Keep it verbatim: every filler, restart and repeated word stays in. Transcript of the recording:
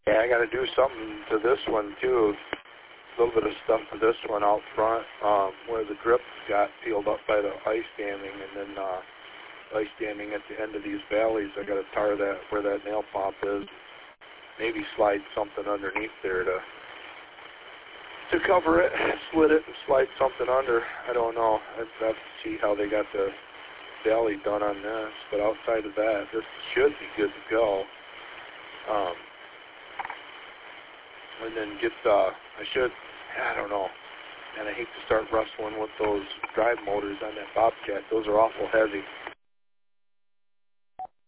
Yeah, I got to do something to this one too. A little bit of stuff to this one out front, um, where the drip got peeled up by the ice damming, and then uh, ice damming at the end of these valleys. I got to tar that where that nail pop is. Maybe slide something underneath there to to cover it, slit it, and slide something under. I don't know. I'd have to see how they got the valley done on this. But outside of that, this should be good to go. Um, and then get, uh, I should, I don't know. And I hate to start wrestling with those drive motors on that Bobcat. Those are awful heavy.